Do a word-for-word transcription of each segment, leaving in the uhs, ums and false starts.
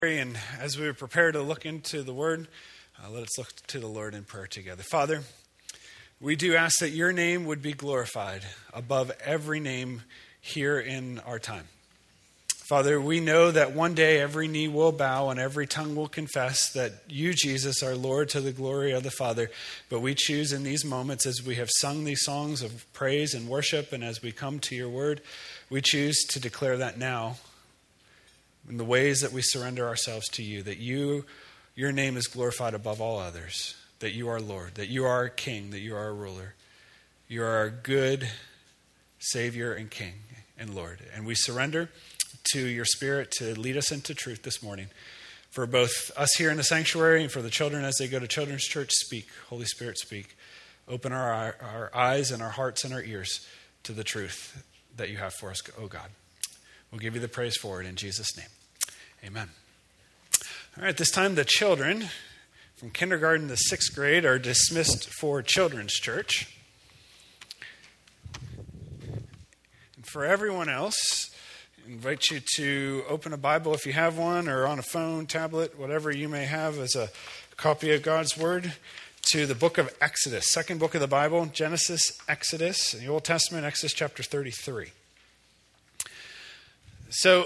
And as we prepare to look into the Word, uh, let us look to the Lord in prayer together. Father, we do ask that your name would be glorified above every name here in our time. Father, we know that one day every knee will bow and every tongue will confess that you, Jesus, are Lord to the glory of the Father. But we choose in these moments, as we have sung these songs of praise and worship, and as we come to your Word, we choose to declare that now, in the ways that we surrender ourselves to you, that you, your name is glorified above all others, that you are Lord, that you are our King, that you are our ruler. You are our good Savior and King and Lord. And we surrender to your Spirit to lead us into truth this morning. For both us here in the sanctuary and for the children as they go to children's church, speak. Holy Spirit, speak. Open our, our eyes and our hearts and our ears to the truth that you have for us, oh God. We'll give you the praise for it in Jesus' name. Amen. All right, this time the children from kindergarten to sixth grade are dismissed for children's church. And for everyone else, I invite you to open a Bible if you have one, or on a phone, tablet, whatever you may have as a copy of God's Word, to the book of Exodus, second book of the Bible, Genesis, Exodus, in the Old Testament, Exodus chapter thirty-three. So,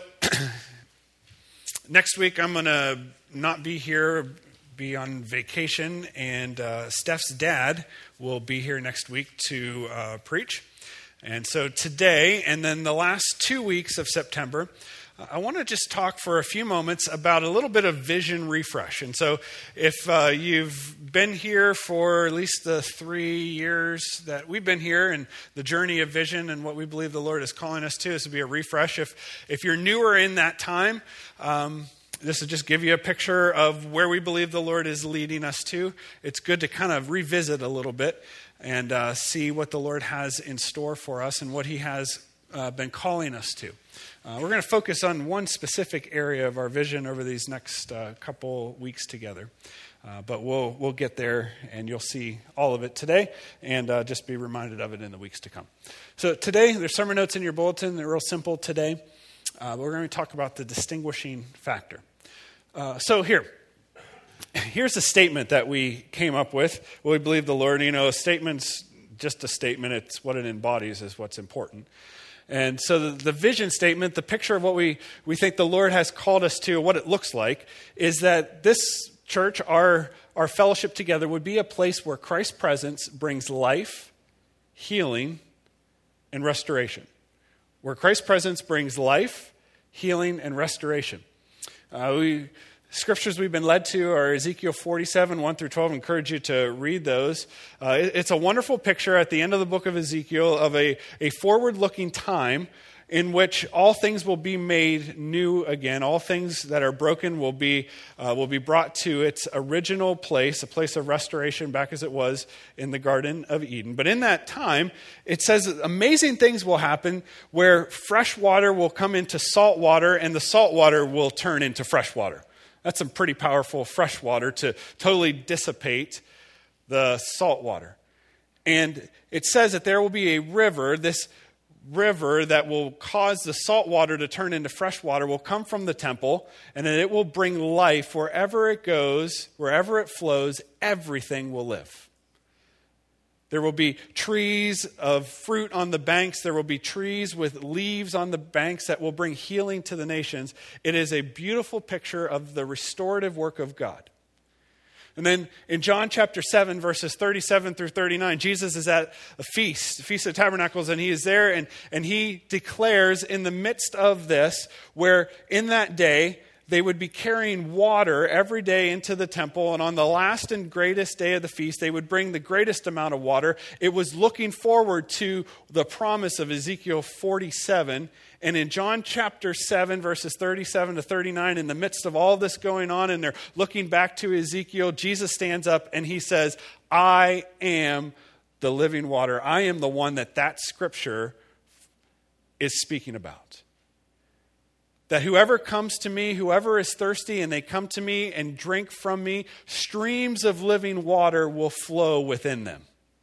next week I'm going to not be here, be on vacation, and uh, Steph's dad will be here next week to uh, preach. And so today, and then the last two weeks of September, I want to just talk for a few moments about a little bit of vision refresh. And so if uh, you've been here for at least the three years that we've been here and the journey of vision and what we believe the Lord is calling us to, this will be a refresh. If if you're newer in that time, um, this will just give you a picture of where we believe the Lord is leading us to. It's good to kind of revisit a little bit and uh, see what the Lord has in store for us and what he has uh, been calling us to. Uh, we're going to focus on one specific area of our vision over these next uh, couple weeks together. Uh, but we'll we'll get there, and you'll see all of it today, and uh, just be reminded of it in the weeks to come. So today, there's sermon notes in your bulletin. They're real simple today. Uh, we're going to talk about the distinguishing factor. Uh, so here, here's a statement that we came up with. Well, we believe the Lord. You know, a statement's just a statement. It's what it embodies is what's important. And so the, the vision statement, the picture of what we, we think the Lord has called us to, what it looks like, is that this church, our, our fellowship together, would be a place where Christ's presence brings life, healing, and restoration. Where Christ's presence brings life, healing, and restoration. Uh, we... Scriptures we've been led to are Ezekiel forty-seven, one through twelve. I encourage you to read those. Uh, it, it's a wonderful picture at the end of the book of Ezekiel of a, a forward-looking time in which all things will be made new again. All things that are broken will be uh, will be brought to its original place, a place of restoration back as it was in the Garden of Eden. But in that time, it says that amazing things will happen where fresh water will come into salt water and the salt water will turn into fresh water. That's some pretty powerful fresh water to totally dissipate the salt water. And it says that there will be a river, this river that will cause the salt water to turn into fresh water will come from the temple, and that it will bring life wherever it goes, wherever it flows, everything will live. There will be trees of fruit on the banks. There will be trees with leaves on the banks that will bring healing to the nations. It is a beautiful picture of the restorative work of God. And then in John chapter seven, verses thirty-seven through thirty-nine, Jesus is at a feast, the Feast of Tabernacles, and he is there, and, and he declares in the midst of this, where in that day, they would be carrying water every day into the temple, and on the last and greatest day of the feast, they would bring the greatest amount of water. It was looking forward to the promise of Ezekiel forty-seven. And in John chapter seven, verses thirty-seven to thirty-nine, in the midst of all this going on, and they're looking back to Ezekiel, Jesus stands up and he says, I am the living water. I am the one that that scripture is speaking about. That whoever comes to me, whoever is thirsty, and they come to me and drink from me, streams of living water will flow within them.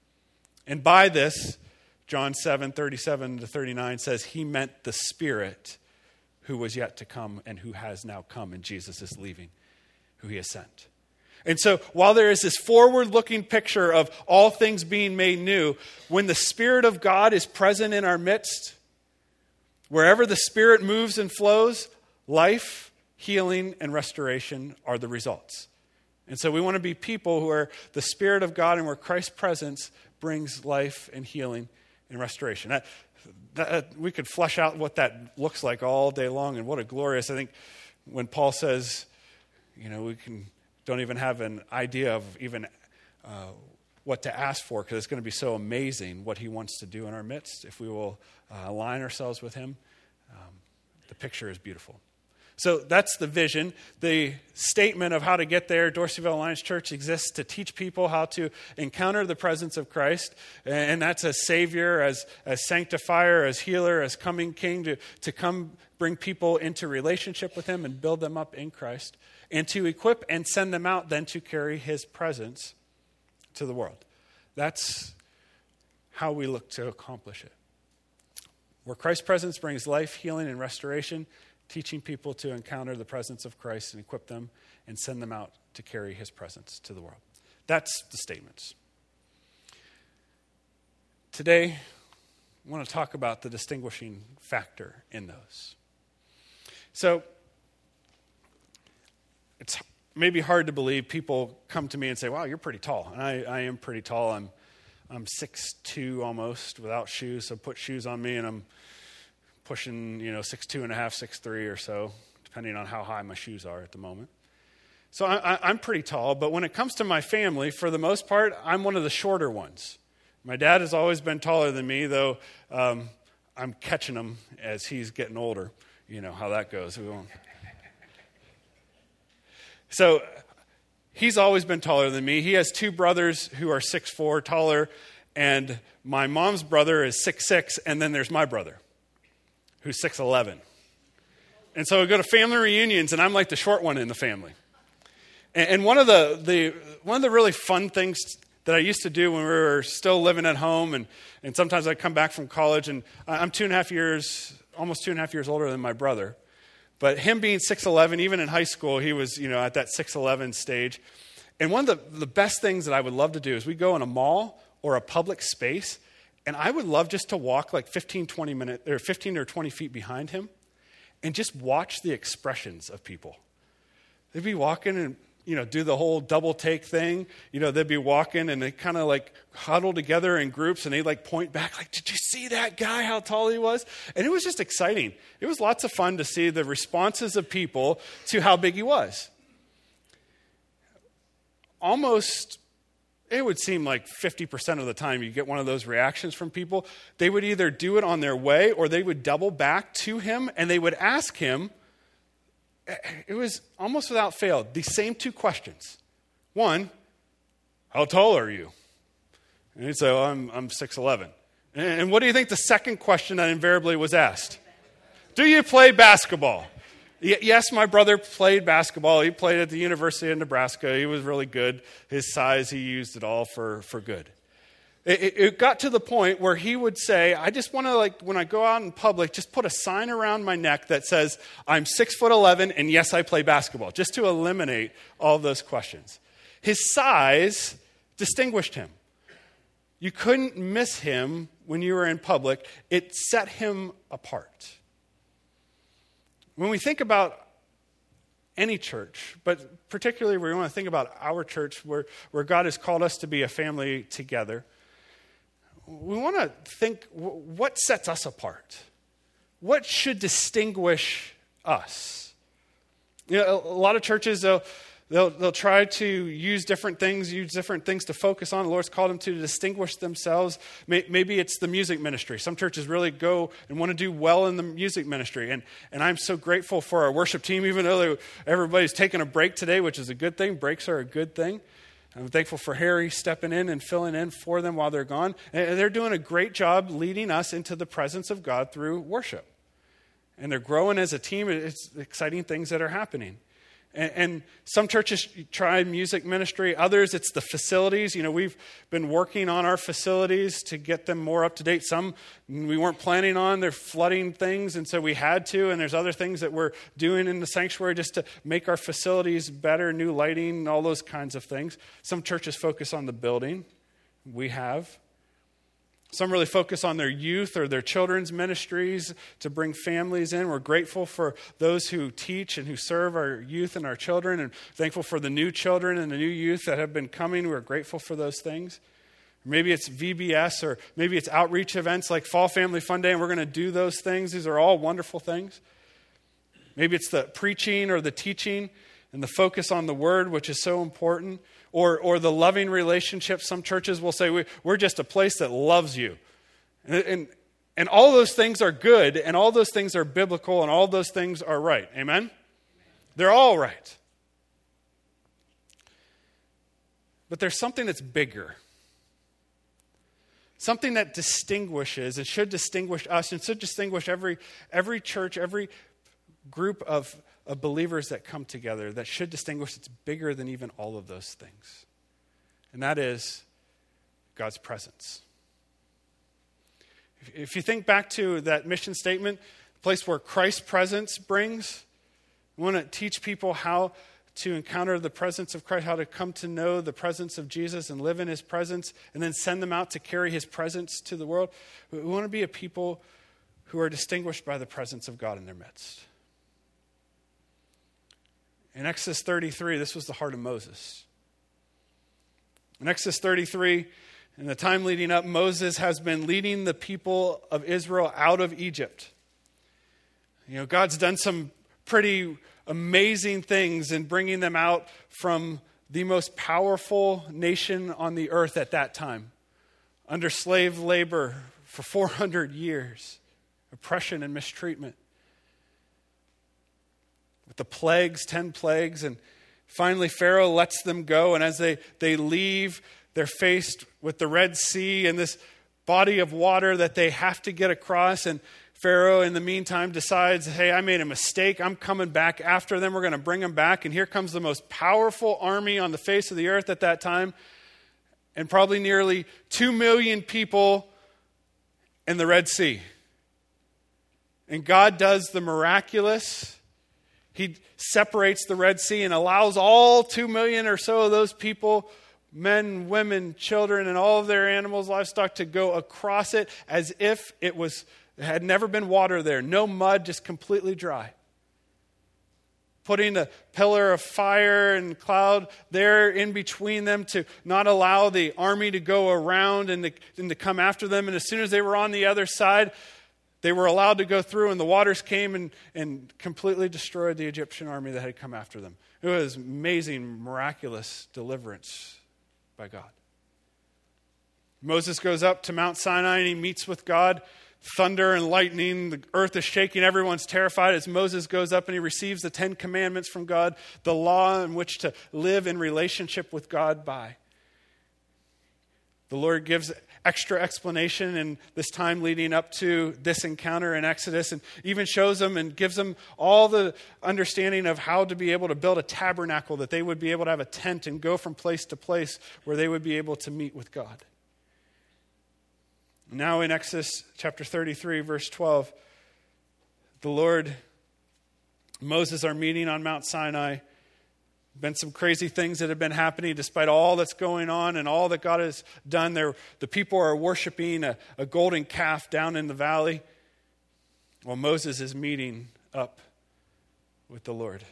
And by this, John seven, thirty-seven to thirty-nine says he meant the Spirit who was yet to come and who has now come, and Jesus is leaving, who he has sent. And so while there is this forward-looking picture of all things being made new, when the Spirit of God is present in our midst, wherever the Spirit moves and flows, life, healing, and restoration are the results. And so we want to be people where the Spirit of God and where Christ's presence brings life and healing and restoration. That, that, we could flesh out what that looks like all day long, and what a glorious, I think when Paul says, you know, we can don't even have an idea of even uh, what to ask for, because it's going to be so amazing what he wants to do in our midst if we will uh, align ourselves with him. Um, the picture is beautiful. So that's the vision. The statement of how to get there, Dorseyville Alliance Church exists to teach people how to encounter the presence of Christ. And that's as Savior, as, as Sanctifier, as Healer, as Coming King, to, to come bring people into relationship with him and build them up in Christ. And to equip and send them out then to carry his presence to the world. That's how we look to accomplish it. Where Christ's presence brings life, healing, and restoration, teaching people to encounter the presence of Christ and equip them and send them out to carry his presence to the world. That's the statements. Today, I want to talk about the distinguishing factor in those. So, it's maybe hard to believe. People come to me and say, wow, you're pretty tall. And I, I am pretty tall. I'm I'm six two almost without shoes. So put shoes on me and I'm pushing, you know, six two and a half, six three or so, depending on how high my shoes are at the moment. So I, I, I'm pretty tall, but when it comes to my family, for the most part, I'm one of the shorter ones. My dad has always been taller than me, though um, I'm catching him as he's getting older. You know how that goes. We won't. So he's always been taller than me. He has two brothers who are six four, taller, and my mom's brother is six six, and then there's my brother, who's six eleven. And so we go to family reunions, and I'm like the short one in the family. And, and one of the, the one of the really fun things that I used to do when we were still living at home, and, and sometimes I'd come back from college, and I'm two and a half years, almost two and a half years older than my brother. But him being six eleven, even in high school, he was, you know, at that six eleven stage. And one of the, the best things that I would love to do is we go in a mall or a public space, and I would love just to walk like fifteen, twenty minutes, or fifteen or twenty feet behind him and just watch the expressions of people. They'd be walking and, you know, do the whole double take thing. You know, they'd be walking and they kind of like huddle together in groups and they'd like point back like, did you see that guy, how tall he was? And it was just exciting. It was lots of fun to see the responses of people to how big he was. Almost, it would seem like fifty percent of the time you get one of those reactions from people. They would either do it on their way or they would double back to him and they would ask him, it was almost without fail, the same two questions. One, how tall are you? And he'd say, oh, I'm, I'm six eleven. And what do you think the second question that invariably was asked? Do you play basketball? Y- yes, my brother played basketball. He played at the University of Nebraska. He was really good. His size, he used it all for, for good. It, it got to the point where he would say, I just want to, like, when I go out in public, just put a sign around my neck that says, I'm six foot eleven, and yes, I play basketball, just to eliminate all those questions. His size distinguished him. You couldn't miss him when you were in public. It set him apart. When we think about any church, but particularly we want to think about our church where, where God has called us to be a family together, we want to think, what sets us apart? What should distinguish us? You know, a lot of churches, they'll, they'll, they'll try to use different things, use different things to focus on. The Lord's called them to distinguish themselves. Maybe it's the music ministry. Some churches really go and want to do well in the music ministry. And, and I'm so grateful for our worship team, even though everybody's taking a break today, which is a good thing. Breaks are a good thing. I'm thankful for Harry stepping in and filling in for them while they're gone. And they're doing a great job leading us into the presence of God through worship. And they're growing as a team. It's exciting things that are happening. And, and some churches try music ministry. Others, it's the facilities. You know, we've been working on our facilities to get them more up to date. Some we weren't planning on. They're flooding things, and so we had to. And there's other things that we're doing in the sanctuary just to make our facilities better, new lighting, all those kinds of things. Some churches focus on the building. We have. Some really focus on their youth or their children's ministries to bring families in. We're grateful for those who teach and who serve our youth and our children, and thankful for the new children and the new youth that have been coming. We're grateful for those things. Maybe it's V B S, or maybe it's outreach events like Fall Family Fun Day, and we're going to do those things. These are all wonderful things. Maybe it's the preaching or the teaching and the focus on the word, which is so important. Or or the loving relationship. Some churches will say, we, we're just a place that loves you. And, and, and all those things are good, and all those things are biblical, and all those things are right. Amen? They're all right. But there's something that's bigger. Something that distinguishes, and should distinguish us, and should distinguish every every church, every group of of believers that come together, that should distinguish. It's bigger than even all of those things. And that is God's presence. If you think back to that mission statement, the place where Christ's presence brings, we want to teach people how to encounter the presence of Christ, how to come to know the presence of Jesus and live in his presence, and then send them out to carry his presence to the world. We want to be a people who are distinguished by the presence of God in their midst. In Exodus thirty-three, this was the heart of Moses. In Exodus thirty-three, in the time leading up, Moses has been leading the people of Israel out of Egypt. You know, God's done some pretty amazing things in bringing them out from the most powerful nation on the earth at that time, under slave labor for four hundred years, oppression and mistreatment. With the plagues, ten plagues, and finally Pharaoh lets them go. And as they, they leave, they're faced with the Red Sea and this body of water that they have to get across. And Pharaoh, in the meantime, decides, hey, I made a mistake. I'm coming back after them. We're going to bring them back. And here comes the most powerful army on the face of the earth at that time. And probably nearly two million people in the Red Sea. And God does the miraculous. He separates the Red Sea and allows all two million or so of those people, men, women, children, and all of their animals, livestock, to go across it as if it was it had never been water there. No mud, just completely dry. Putting a pillar of fire and cloud there in between them to not allow the army to go around and to, and to come after them. And as soon as they were on the other side, they were allowed to go through, and the waters came and, and completely destroyed the Egyptian army that had come after them. It was amazing, miraculous deliverance by God. Moses goes up to Mount Sinai and he meets with God. Thunder and lightning, the earth is shaking, everyone's terrified as Moses goes up and he receives the Ten Commandments from God, the law in which to live in relationship with God by. The Lord gives extra explanation in this time leading up to this encounter in Exodus, and even shows them and gives them all the understanding of how to be able to build a tabernacle, that they would be able to have a tent and go from place to place where they would be able to meet with God. Now in Exodus chapter thirty-three, verse twelve, the Lord, Moses are meeting on Mount Sinai. Been some crazy things that have been happening despite all that's going on and all that God has done. There, the people are worshiping a, a golden calf down in the valley while Moses is meeting up with the Lord.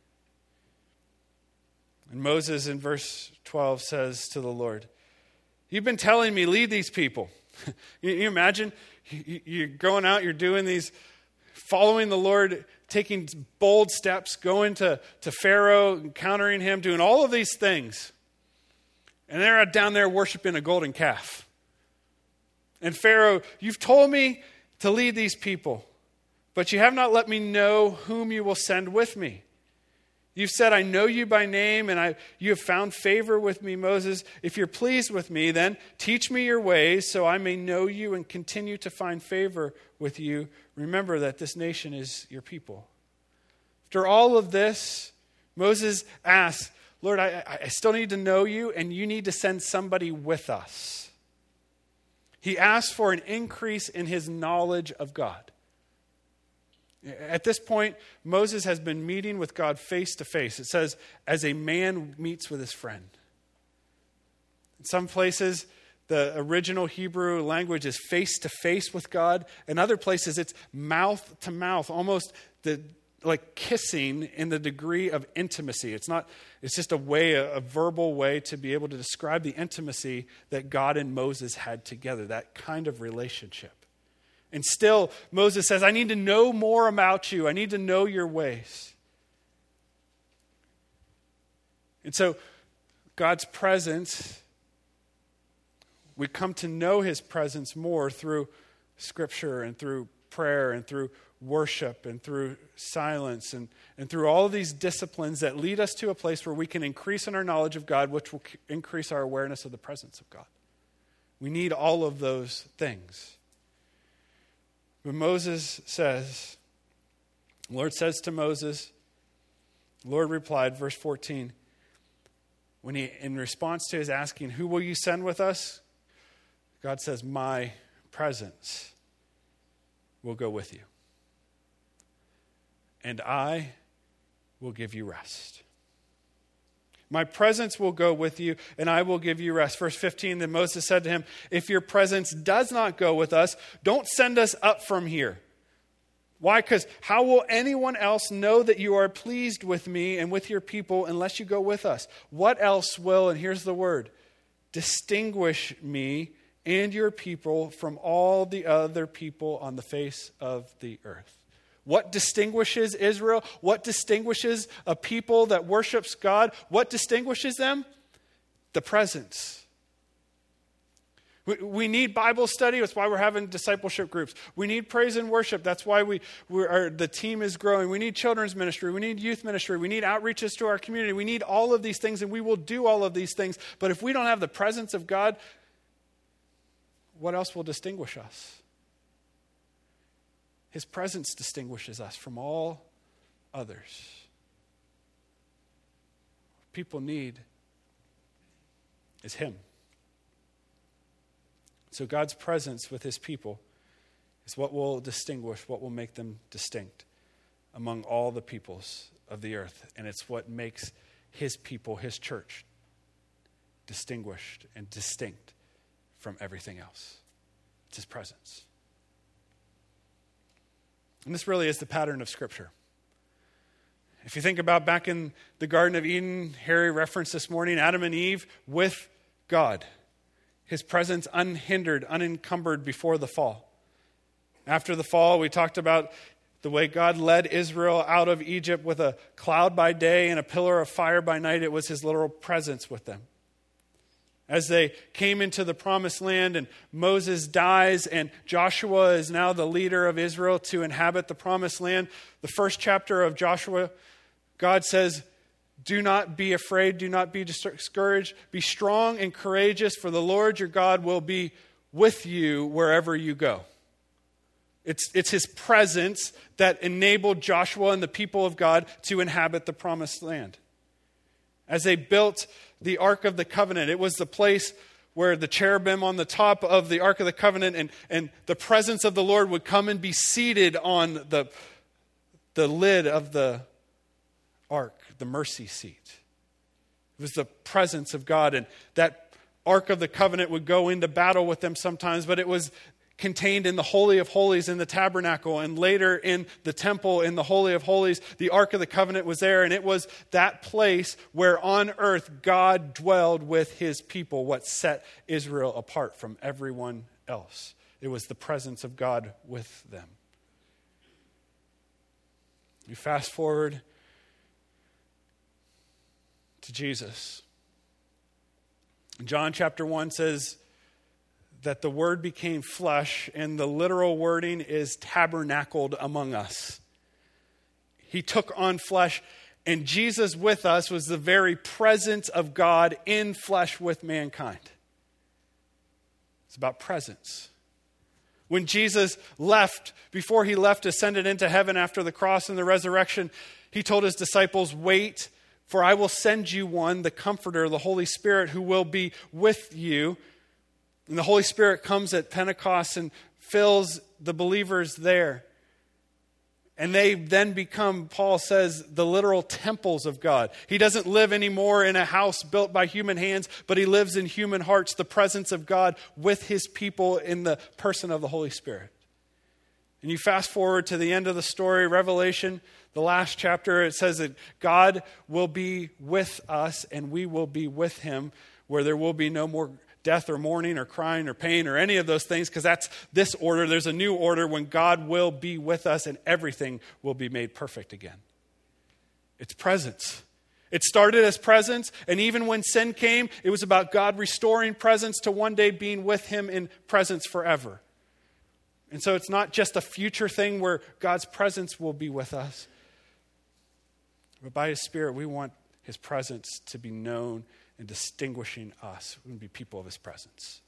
And Moses in verse twelve says to the Lord, "You've been telling me, lead these people." you, you imagine you, you're going out, you're doing these, following the Lord, taking bold steps, going to, to Pharaoh, encountering him, doing all of these things. And they're down there worshiping a golden calf. And Pharaoh, you've told me to lead these people, but you have not let me know whom you will send with me. You've said, I know you by name, and I, you have found favor with me, Moses. If you're pleased with me, then teach me your ways so I may know you and continue to find favor with you. Remember that this nation is your people. After all of this, Moses asks, Lord, I, I still need to know you, and you need to send somebody with us. He asks for an increase in his knowledge of God. At this point, Moses has been meeting with God face to face. It says, as a man meets with his friend. In some places, the original Hebrew language is face to face with God. In other places, it's mouth to mouth, almost the like kissing in the degree of intimacy. It's not, it's just a way, a, a verbal way to be able to describe the intimacy that God and Moses had together, that kind of relationship. And still, Moses says, I need to know more about you. I need to know your ways. And so, God's presence, we come to know his presence more through Scripture and through prayer and through worship and through silence and, and through all of these disciplines that lead us to a place where we can increase in our knowledge of God, which will increase our awareness of the presence of God. We need all of those things. But Moses says, the Lord says to Moses, the Lord replied, verse fourteen, when he, in response to his asking, who will you send with us? God says, my presence will go with you. And I will give you rest. My presence will go with you, and I will give you rest. Verse fifteen, then Moses said to him, if your presence does not go with us, don't send us up from here. Why? Because how will anyone else know that you are pleased with me and with your people unless you go with us? What else will, and here's the word, distinguish me and your people from all the other people on the face of the earth? What distinguishes Israel? What distinguishes a people that worships God? What distinguishes them? The presence. We, we need Bible study. That's why we're having discipleship groups. We need praise and worship. That's why we we are, the team is growing. We need children's ministry. We need youth ministry. We need outreaches to our community. We need all of these things, and we will do all of these things. But if we don't have the presence of God, what else will distinguish us? His presence distinguishes us from all others. What people need is him. So God's presence with his people is what will distinguish, what will make them distinct among all the peoples of the earth. And it's what makes his people, his church, distinguished and distinct from everything else. It's his presence. And this really is the pattern of Scripture. If you think about back in the Garden of Eden, Harry referenced this morning, Adam and Eve with God. His presence unhindered, unencumbered before the fall. After the fall, we talked about the way God led Israel out of Egypt with a cloud by day and a pillar of fire by night. It was his literal presence with them. As they came into the promised land and Moses dies and Joshua is now the leader of Israel to inhabit the promised land, the first chapter of Joshua, God says, do not be afraid, do not be discouraged, be strong and courageous, for the Lord your God will be with you wherever you go. It's, it's his presence that enabled Joshua and the people of God to inhabit the promised land. As they built the Ark of the Covenant, it was the place where the cherubim on the top of the Ark of the Covenant and, and the presence of the Lord would come and be seated on the, the lid of the Ark, the mercy seat. It was the presence of God, and that Ark of the Covenant would go into battle with them sometimes, but it was contained in the Holy of Holies in the tabernacle, and later in the temple in the Holy of Holies, the Ark of the Covenant was there, and it was that place where on earth God dwelled with his people, what set Israel apart from everyone else. It was the presence of God with them. You fast forward to Jesus. John chapter one says that the Word became flesh, and the literal wording is tabernacled among us. He took on flesh, and Jesus with us was the very presence of God in flesh with mankind. It's about presence. When Jesus left, before he left, ascended into heaven after the cross and the resurrection, he told his disciples, wait For I will send you one, the Comforter, the Holy Spirit, who will be with you. And the Holy Spirit comes at Pentecost and fills the believers there. And they then become, Paul says, the literal temples of God. He doesn't live anymore in a house built by human hands, but he lives in human hearts, the presence of God with his people in the person of the Holy Spirit. And you fast forward to the end of the story, Revelation, the last chapter, it says that God will be with us and we will be with him, where there will be no more death or mourning or crying or pain or any of those things, because that's this order. There's a new order when God will be with us and everything will be made perfect again. It's presence. It started as presence, and even when sin came, it was about God restoring presence to one day being with him in presence forever. And so it's not just a future thing where God's presence will be with us, but by his Spirit, we want his presence to be known and distinguishing us. We want to be people of his presence.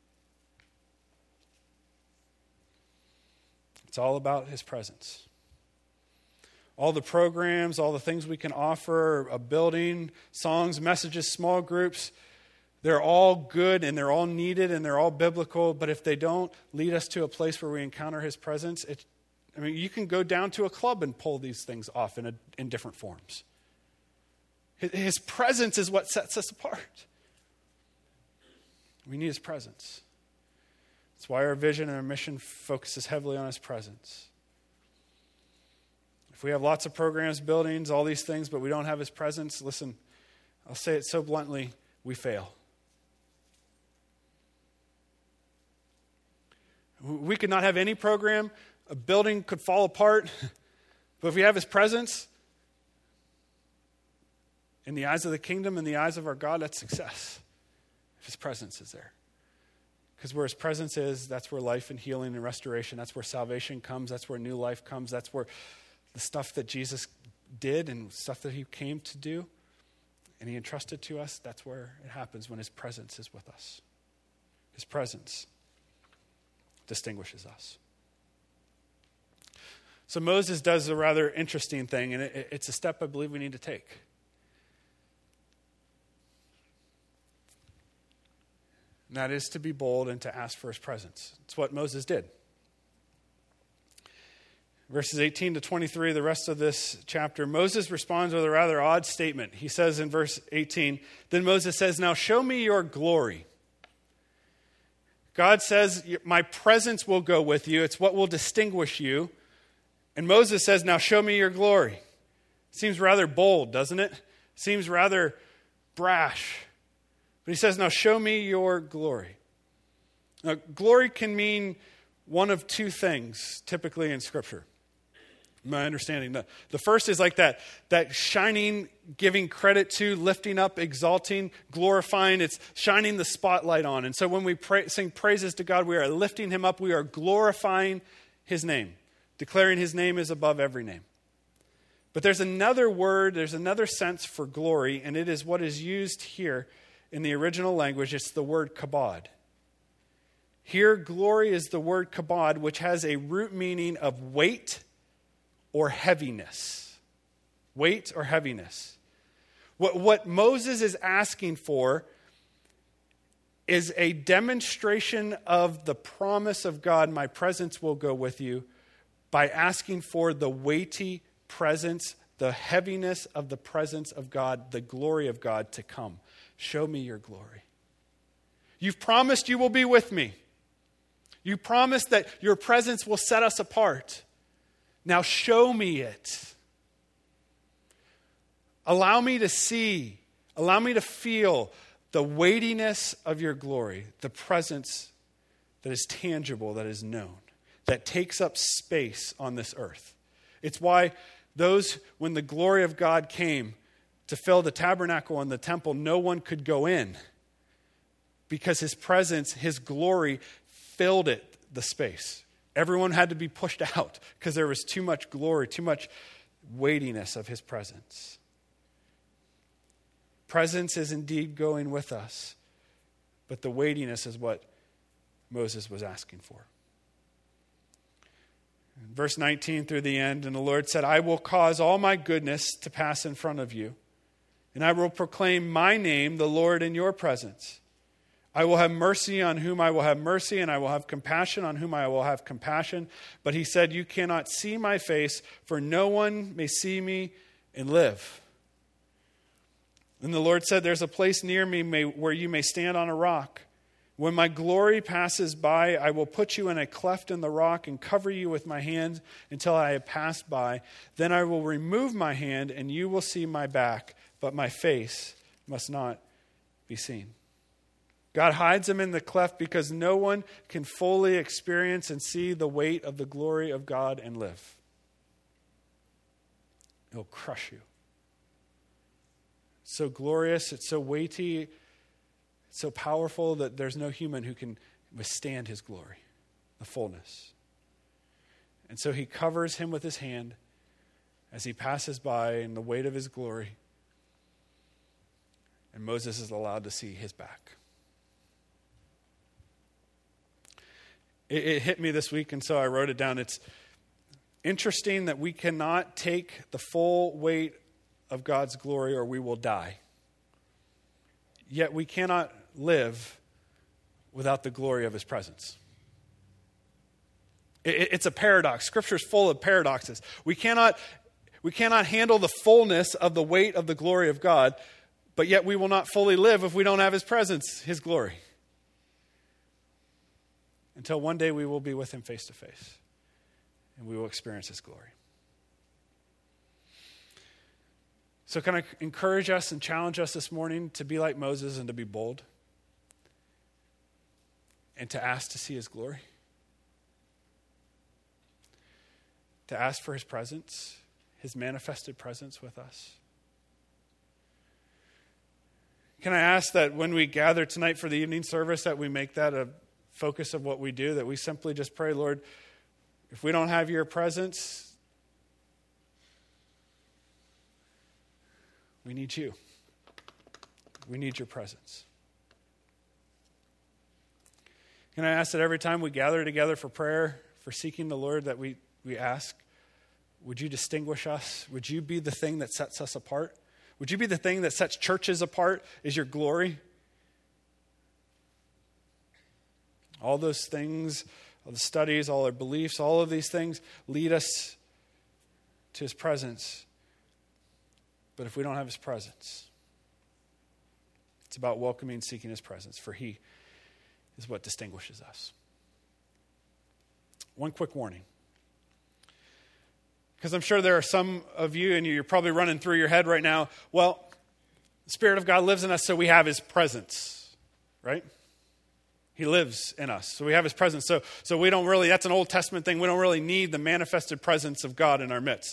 It's all about his presence. All the programs, all the things we can offer, a building, songs, messages, small groups, they're all good and they're all needed and they're all biblical, but if they don't lead us to a place where we encounter his presence, it, I mean, you can go down to a club and pull these things off in, a, in different forms. His, his presence is what sets us apart. We need his presence. That's why our vision and our mission focuses heavily on his presence. If we have lots of programs, buildings, all these things, but we don't have his presence, listen, I'll say it so bluntly, we fail. We could not have any program, a building could fall apart, but if we have his presence, in the eyes of the kingdom, in the eyes of our God, that's success. If his presence is there. Because where his presence is, that's where life and healing and restoration, that's where salvation comes, that's where new life comes, that's where the stuff that Jesus did and stuff that he came to do and he entrusted to us, that's where it happens when his presence is with us. His presence distinguishes us. So Moses does a rather interesting thing, and it, it's a step I believe we need to take. And that is to be bold and to ask for his presence. It's what Moses did. Verses eighteen to twenty-three, the rest of this chapter, Moses responds with a rather odd statement. He says in verse eighteen, then Moses says, now show me your glory. God says, my presence will go with you. It's what will distinguish you. And Moses says, now show me your glory. Seems rather bold, doesn't it? Seems rather brash. But he says, now show me your glory. Now, glory can mean one of two things, typically in Scripture. My understanding. The, the first is like that, that shining, giving credit to, lifting up, exalting, glorifying. It's shining the spotlight on. And so when we pray, sing praises to God, we are lifting him up. We are glorifying his name, declaring his name is above every name. But there's another word, there's another sense for glory, and it is what is used here in the original language. It's the word kabod. Here, glory is the word kabod, which has a root meaning of weight or heaviness. Weight or heaviness. What, what Moses is asking for is a demonstration of the promise of God, my presence will go with you, by asking for the weighty presence, the heaviness of the presence of God, the glory of God to come. Show me your glory. You've promised you will be with me. You promised that your presence will set us apart. Now show me it. Allow me to see, allow me to feel the weightiness of your glory, the presence that is tangible, that is known, that takes up space on this earth. It's why those, when the glory of God came to fill the tabernacle and the temple, no one could go in because his presence, his glory filled it, the space. Everyone had to be pushed out because there was too much glory, too much weightiness of his presence. Presence is indeed going with us, but the weightiness is what Moses was asking for. Verse nineteen through the end, and the Lord said, I will cause all my goodness to pass in front of you, And I will proclaim my name, the Lord, in your presence. I will have mercy on whom I will have mercy, and I will have compassion on whom I will have compassion. But he said, you cannot see my face, for no one may see me and live. And the Lord said, there's a place near me may, where you may stand on a rock. When my glory passes by, I will put you in a cleft in the rock and cover you with my hand until I have passed by. Then I will remove my hand, and you will see my back, but my face must not be seen. God hides him in the cleft because no one can fully experience and see the weight of the glory of God and live. It'll crush you. It's so glorious, it's so weighty, it's so powerful that there's no human who can withstand his glory, the fullness. And so he covers him with his hand as he passes by in the weight of his glory. And Moses is allowed to see his back. It, it hit me this week, and so I wrote it down. It's interesting that we cannot take the full weight of God's glory or we will die. Yet we cannot live without the glory of his presence. It, it's a paradox. Scripture is full of paradoxes. We cannot, we cannot handle the fullness of the weight of the glory of God, but yet we will not fully live if we don't have his presence, his glory. Until one day we will be with him face to face, and we will experience his glory. So can I encourage us and challenge us this morning to be like Moses and to be bold and to ask to see his glory? To ask for his presence, his manifested presence with us? Can I ask that when we gather tonight for the evening service that we make that a focus of what we do, that we simply just pray, Lord, if we don't have your presence, we need you. We need your presence. Can I ask that every time we gather together for prayer, for seeking the Lord, that we, we ask, would you distinguish us? Would you be the thing that sets us apart? Would you be the thing that sets churches apart? Is your glory? All those things, all the studies, all our beliefs, all of these things lead us to his presence. But if we don't have his presence, it's about welcoming and seeking his presence, for he is what distinguishes us. One quick warning. Because I'm sure there are some of you, and you're probably running through your head right now, well, the Spirit of God lives in us, so we have his presence, right? He lives in us, so we have his presence. So, so we don't really, that's an Old Testament thing, we don't really need the manifested presence of God in our midst.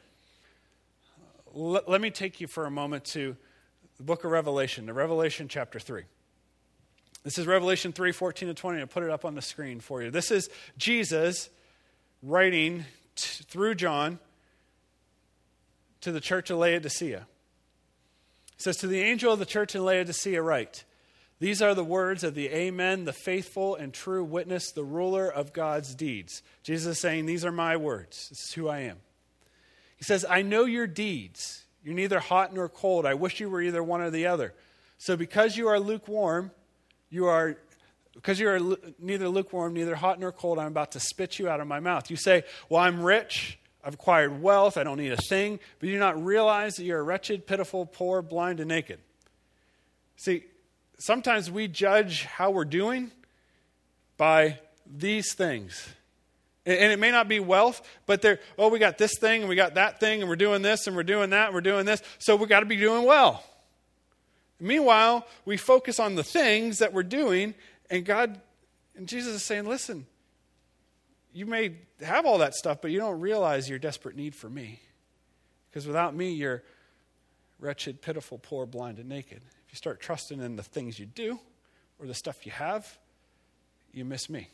Let, let me take you for a moment to the book of Revelation, to Revelation chapter three. This is Revelation three, fourteen to twenty. I'll put it up on the screen for you. This is Jesus writing t- through John to the church of Laodicea. It says, to the angel of the church in Laodicea write, these are the words of the Amen, the faithful and true witness, the ruler of God's deeds. Jesus is saying, these are my words. This is who I am. He says, I know your deeds. You're neither hot nor cold. I wish you were either one or the other. So because you are lukewarm, you are, because you are lu- neither lukewarm, neither hot nor cold, I'm about to spit you out of my mouth. You say, well, I'm rich. I've acquired wealth. I don't need a thing. But you do not realize that you're wretched, pitiful, poor, blind, and naked. See, sometimes we judge how we're doing by these things. And it may not be wealth, but they're, oh, we got this thing and we got that thing and we're doing this and we're doing that and we're doing this. So we got to be doing well. Meanwhile, we focus on the things that we're doing, and God, and Jesus is saying, listen, you may have all that stuff, but you don't realize your desperate need for me. Because without me, you're wretched, pitiful, poor, blind, and naked. If you start trusting in the things you do or the stuff you have, you miss me.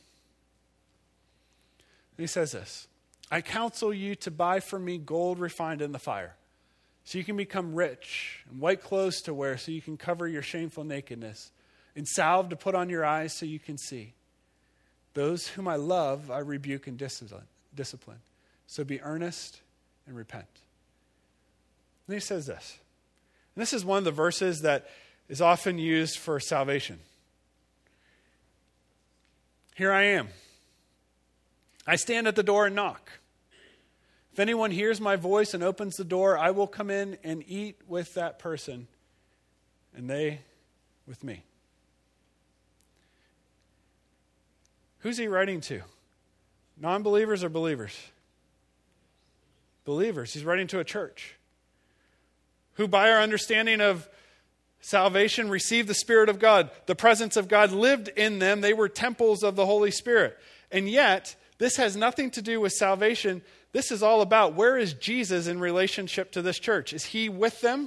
And he says this, I counsel you to buy from me gold refined in the fire, so you can become rich, and white clothes to wear so you can cover your shameful nakedness, and salve to put on your eyes so you can see. Those whom I love, I rebuke and discipline. discipline. So be earnest and repent. Then he says this, And this is one of the verses that is often used for salvation. Here I am. I stand at the door and knock. If anyone hears my voice and opens the door, I will come in and eat with that person, and they with me. Who's he writing to? Non-believers or believers? Believers. He's writing to a church who, by our understanding of salvation, received the Spirit of God. The presence of God lived in them. They were temples of the Holy Spirit. And yet, this has nothing to do with salvation. This is all about, where is Jesus in relationship to this church? Is he with them?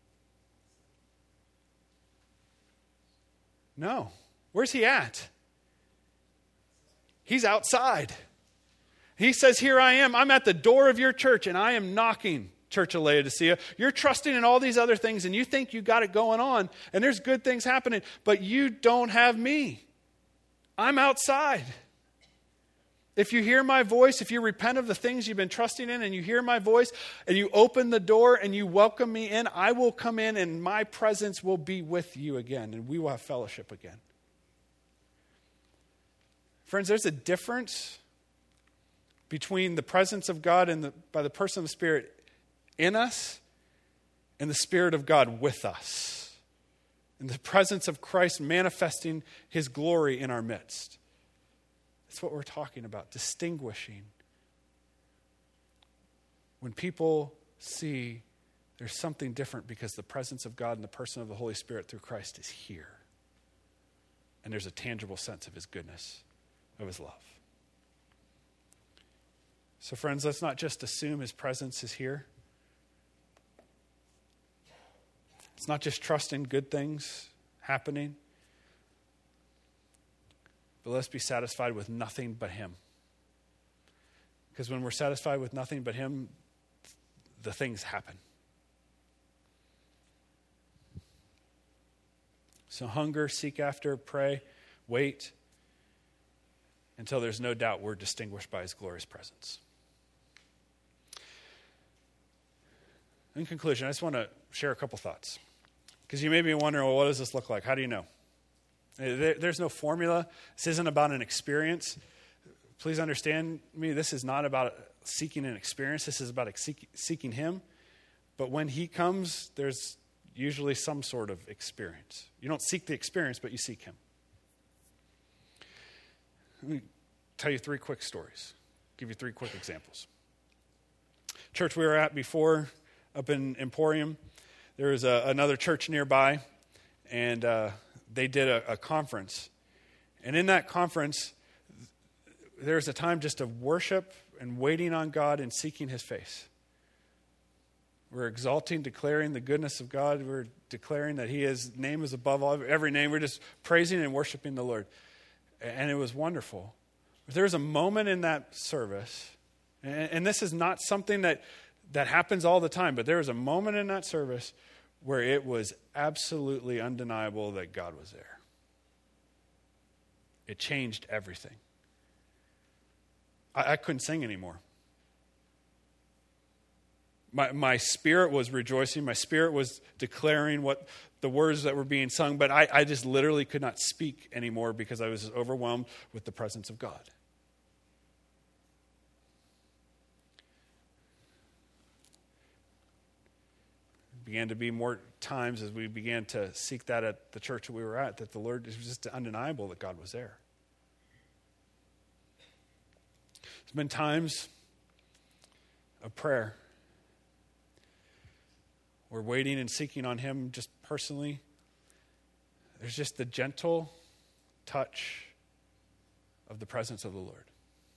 No. Where's he at? He's outside. He says, here I am. I'm at the door of your church and I am knocking, Church of Laodicea. You're trusting in all these other things and you think you got it going on and there's good things happening, but you don't have me. I'm outside. If you hear my voice, if you repent of the things you've been trusting in and you hear my voice and you open the door and you welcome me in, I will come in and my presence will be with you again and we will have fellowship again. Friends, there's a difference between the presence of God and the, by the person of the Spirit in us and the Spirit of God with us. And the presence of Christ manifesting his glory in our midst. That's what we're talking about, distinguishing. When people see there's something different because the presence of God and the person of the Holy Spirit through Christ is here. And there's a tangible sense of his goodness, of his love. So friends, let's not just assume his presence is here. It's not just trusting good things happening. But let's be satisfied with nothing but him. Because when we're satisfied with nothing but him, the things happen. So hunger, seek after, pray, wait until there's no doubt we're distinguished by his glorious presence. In conclusion, I just want to share a couple thoughts. Because you may be wondering, well, what does this look like? How do you know? There, there's no formula. This isn't about an experience. Please understand me. This is not about seeking an experience. This is about seek, seeking him. But when he comes, there's usually some sort of experience. You don't seek the experience, but you seek him. Let me tell you three quick stories. Give you three quick examples. Church we were at before, up in Emporium, there was a, another church nearby, and uh, they did a, a conference. And in that conference, there was a time just of worship and waiting on God and seeking his face. We're exalting, declaring the goodness of God. We're declaring that he is, name is above all, every name. We're just praising and worshiping the Lord. And it was wonderful. But there was a moment in that service, and, and this is not something that, that happens all the time, but there was a moment in that service where it was absolutely undeniable that God was there. It changed everything. I, I couldn't sing anymore. My, my spirit was rejoicing. My spirit was declaring what the words that were being sung, but I, I just literally could not speak anymore because I was overwhelmed with the presence of God. It began to be more times as we began to seek that at the church that we were at, that the Lord, it was just undeniable that God was there. There's been times of prayer. We're waiting and seeking on him just personally. There's just the gentle touch of the presence of the Lord.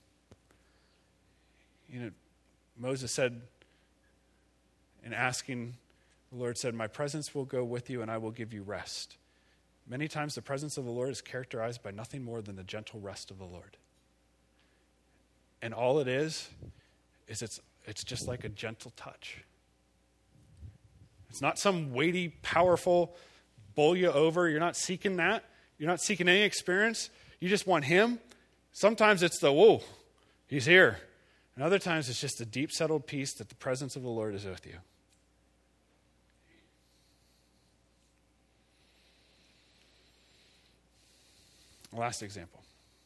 You know, Moses said, in asking, the Lord said, my presence will go with you and I will give you rest. Many times the presence of the Lord is characterized by nothing more than the gentle rest of the Lord. And all it is, is it's it's just like a gentle touch. It's not some weighty, powerful, bowl you over. You're not seeking that. You're not seeking any experience. You just want him. Sometimes it's the, whoa, he's here. And other times it's just a deep, settled peace that the presence of the Lord is with you. Last example.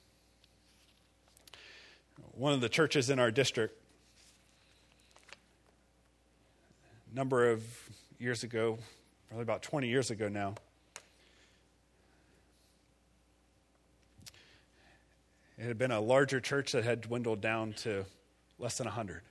One of the churches in our district, a number of years ago, probably about twenty years ago now, it had been a larger church that had dwindled down to less than one hundred.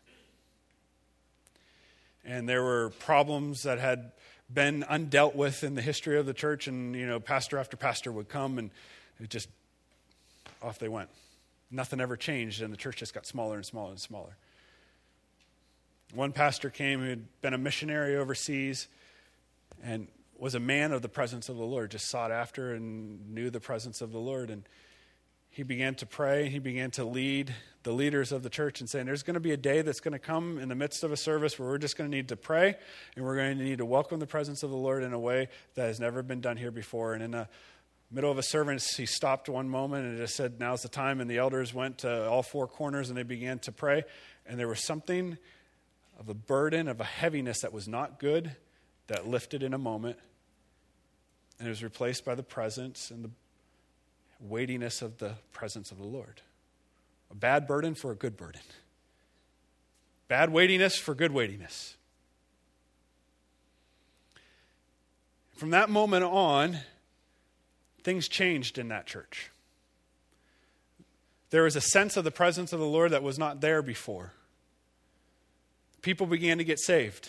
And there were problems that had been undealt with in the history of the church, and, you know, pastor after pastor would come, and it just, off they went. Nothing ever changed, and the church just got smaller and smaller and smaller. One pastor came who had been a missionary overseas and was a man of the presence of the Lord, just sought after and knew the presence of the Lord, and he began to pray. He began to lead the leaders of the church and saying, there's going to be a day that's going to come in the midst of a service where we're just going to need to pray, and we're going to need to welcome the presence of the Lord in a way that has never been done here before. And in the middle of a service, he stopped one moment and just said, now's the time. And the elders went to all four corners and they began to pray. And there was something of a burden, of a heaviness that was not good, that lifted in a moment. And it was replaced by the presence and the weightiness of the presence of the Lord. A bad burden for a good burden. Bad weightiness for good weightiness. From that moment on, things changed in that church. There was a sense of the presence of the Lord that was not there before. People began to get saved.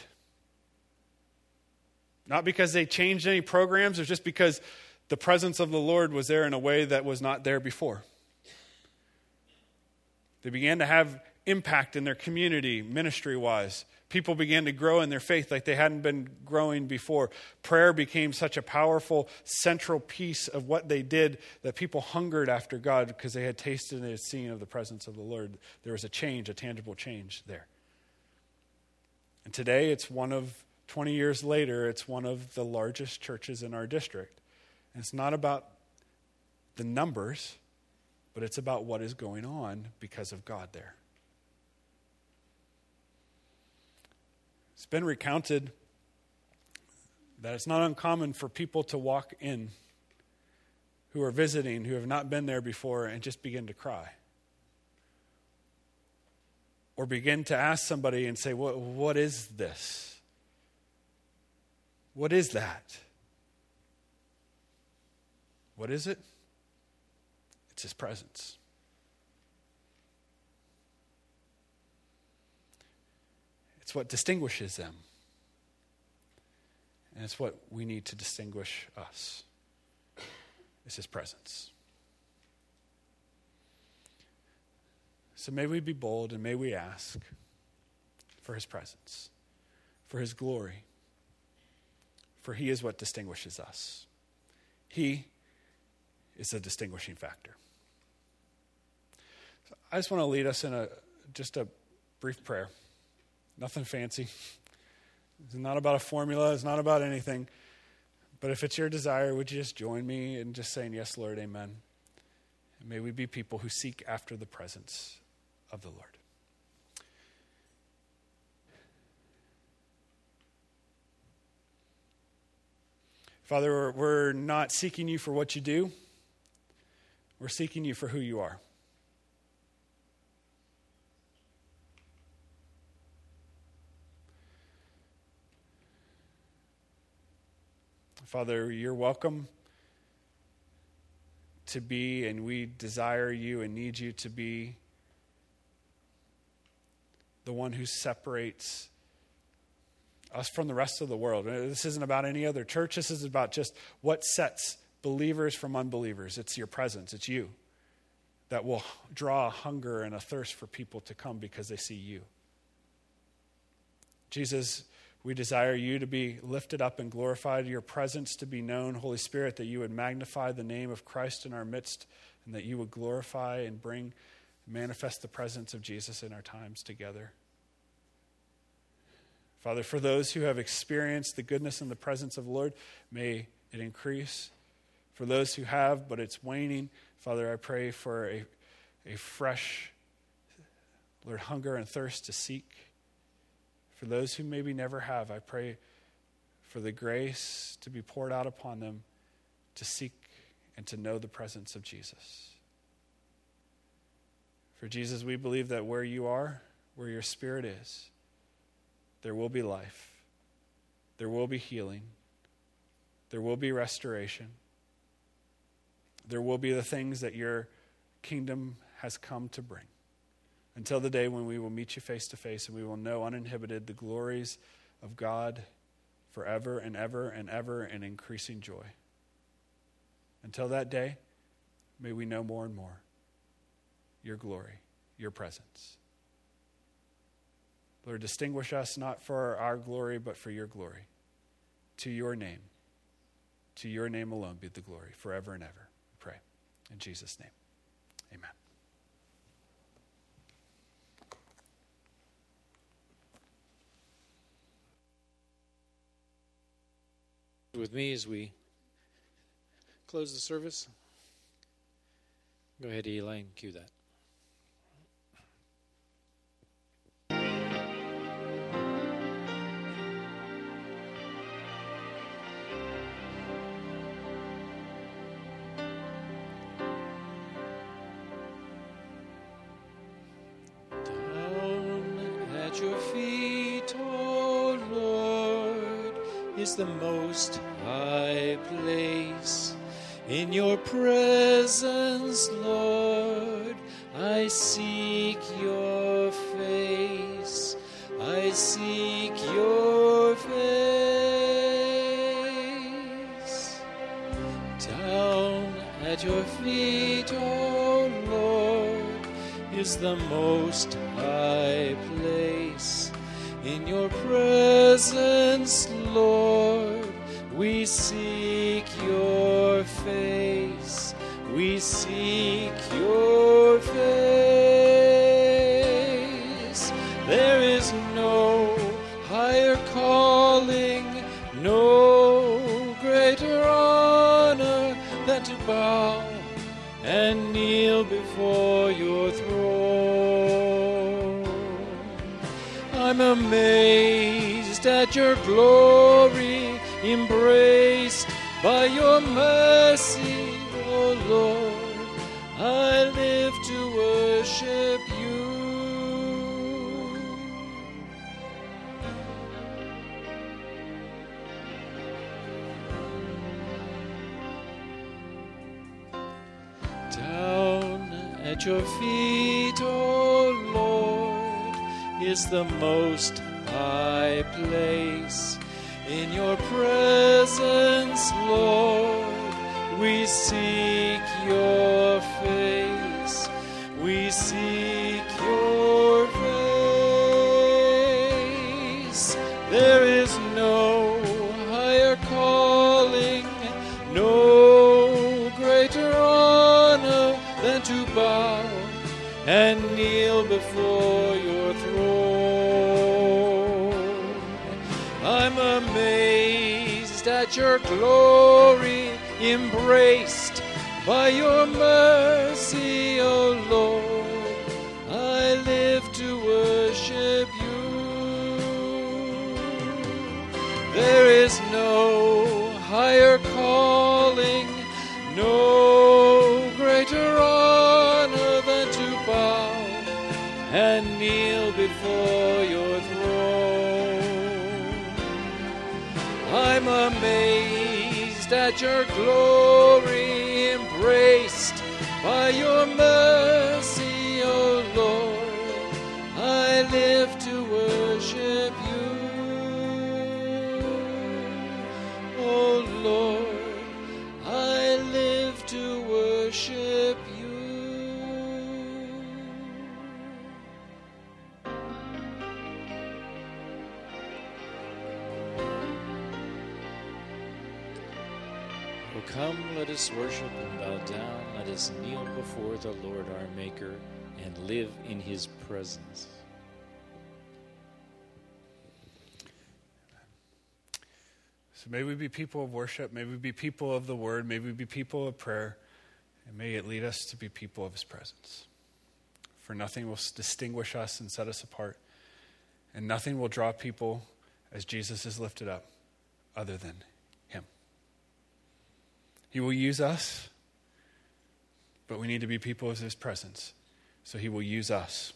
Not because they changed any programs, or just because the presence of the Lord was there in a way that was not there before. They began to have impact in their community, ministry-wise. People began to grow in their faith like they hadn't been growing before. Prayer became such a powerful, central piece of what they did that people hungered after God because they had tasted and had seen of the presence of the Lord. There was a change, a tangible change there. And today, it's one of, twenty years later, it's one of the largest churches in our district. And it's not about the numbers, but it's about what is going on because of God there. It's been recounted that it's not uncommon for people to walk in who are visiting, who have not been there before, and just begin to cry. Or begin to ask somebody and say, what, what is this? What is that? What is it? It's His presence. It's what distinguishes them. And it's what we need to distinguish us. It's His presence. So may we be bold and may we ask for His presence, for His glory, for He is what distinguishes us. He is a distinguishing factor. So I just want to lead us in a just a brief prayer. Nothing fancy. It's not about a formula. It's not about anything. But if it's your desire, would you just join me in just saying, yes, Lord, amen. And may we be people who seek after the presence of the Lord. Father, we're, we're not seeking you for what you do. We're seeking you for who you are. Father, you're welcome to be, and we desire you and need you to be the one who separates us from the rest of the world. This isn't about any other church. This is about just what sets believers from unbelievers. It's your presence. It's you that will draw a hunger and a thirst for people to come because they see you. Jesus, we desire you to be lifted up and glorified, your presence to be known. Holy Spirit, that you would magnify the name of Christ in our midst, and that you would glorify and bring, manifest the presence of Jesus in our times together. Father, for those who have experienced the goodness and the presence of the Lord, may it increase. For those who have, but it's waning, Father, I pray for a, a fresh, Lord, hunger and thirst to seek. For those who maybe never have, I pray for the grace to be poured out upon them to seek and to know the presence of Jesus. For Jesus, we believe that where you are, where your Spirit is, there will be life. There will be healing. There will be restoration. There will be the things that your kingdom has come to bring. Until the day when we will meet you face to face and we will know uninhibited the glories of God forever and ever and ever in increasing joy. Until that day, may we know more and more your glory, your presence. Lord, distinguish us not for our glory, but for your glory. To your name, to your name alone be the glory forever and ever. We pray in Jesus' name. Amen. With me as we close the service. Go ahead, Eli, and cue that. Is the most high place. In your presence, Lord, I seek your face. I seek your face. Down at your feet, O Lord, is the most high place. In your presence, Lord, we seek your face. We seek your face. There is no higher calling, no greater honor than to bow and kneel before your throne. I'm amazed at your glory, embraced by your mercy, O Lord. I live to worship you. Down at your feet, O Lord, is the most high place. In your presence, Lord, we seek your face. We seek your face. There is no higher calling, no greater honor than to bow and kneel before your throne. I'm amazed at your glory, embraced by your mercy, O Lord. I live to worship you. There is no higher calling, no greater honor than to bow and kneel before your throne. I'm amazed at your glory, embraced by your mercy, O Lord. I live to worship you, O Lord. I live to worship you. Oh, come, let us worship and bow down. Let us kneel before the Lord our Maker and live in his presence. So may we be people of worship, may we be people of the word, may we be people of prayer, and may it lead us to be people of his presence. For nothing will distinguish us and set us apart, and nothing will draw people as Jesus is lifted up other than him. He will use us but we need to be people of his presence. So he will use us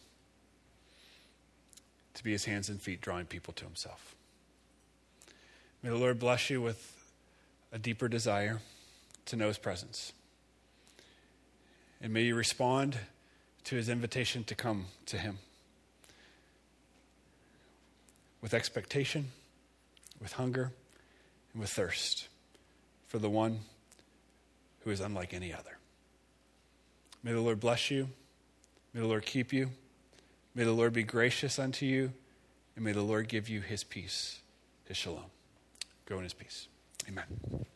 to be his hands and feet, drawing people to himself. May the Lord bless you with a deeper desire to know his presence. And may you respond to his invitation to come to him with expectation, with hunger, and with thirst for the one who is unlike any other. May the Lord bless you. May the Lord keep you. May the Lord be gracious unto you. And may the Lord give you his peace, his shalom. Go in his peace. Amen.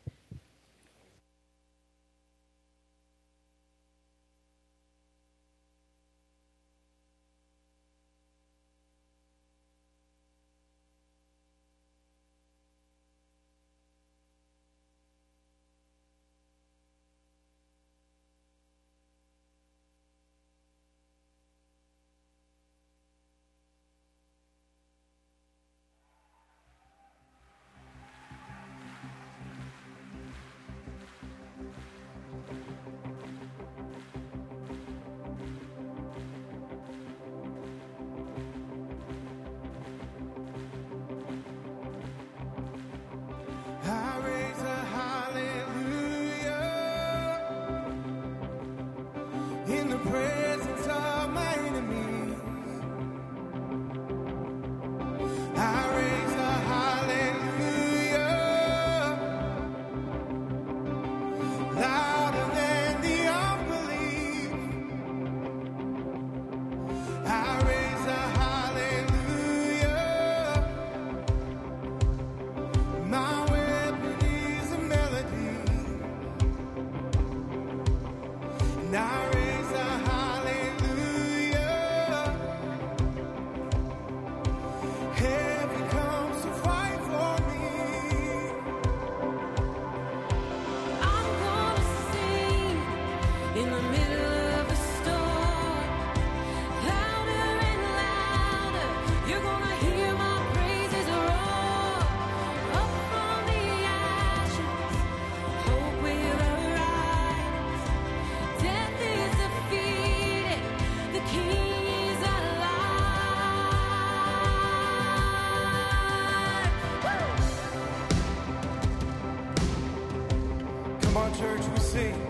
Church, we sing.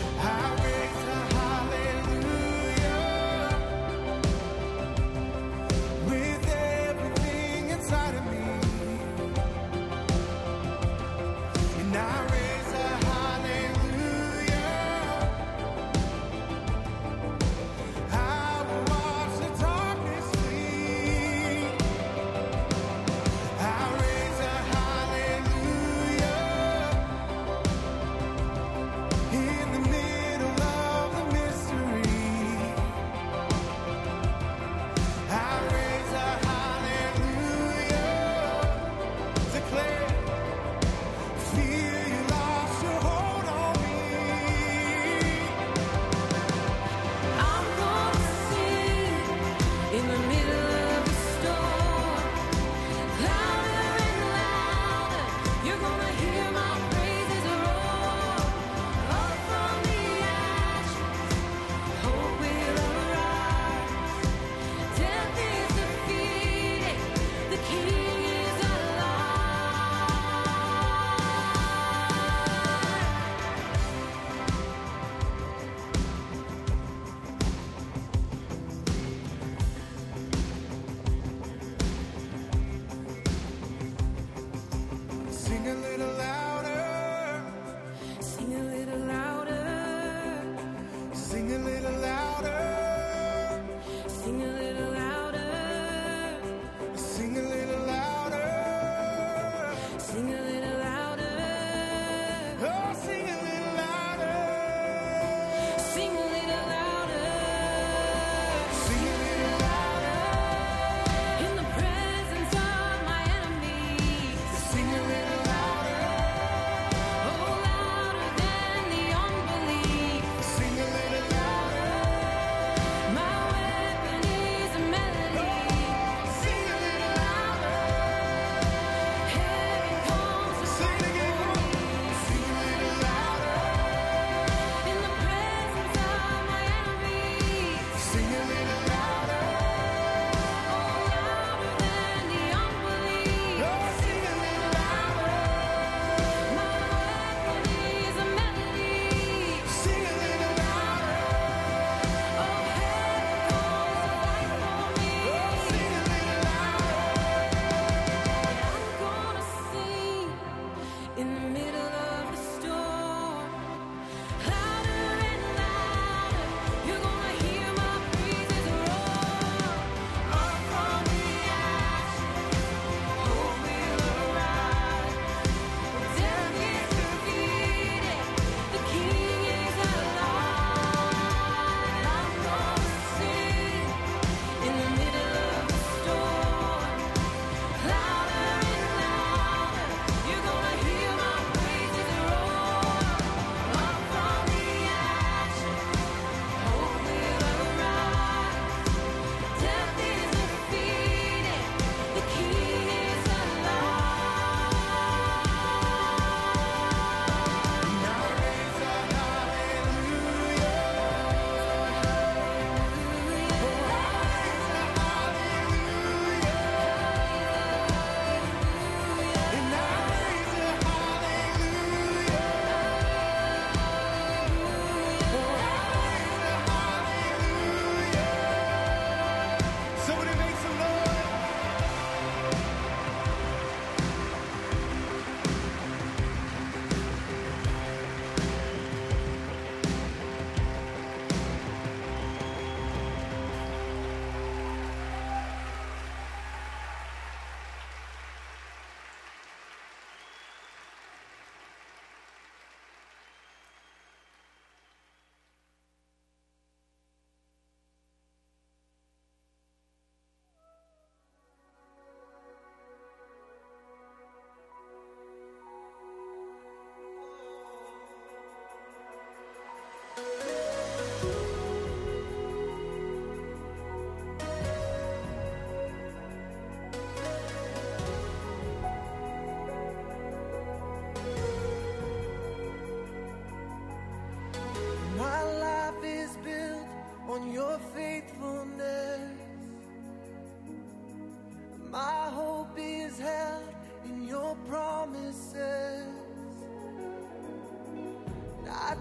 I raise a hallelujah with everything inside of me, and I raise a hallelujah. I will watch the darkness flee. I raise a hallelujah in the middle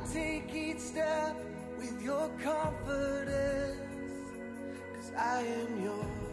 take each step with your confidence, 'cause I am yours.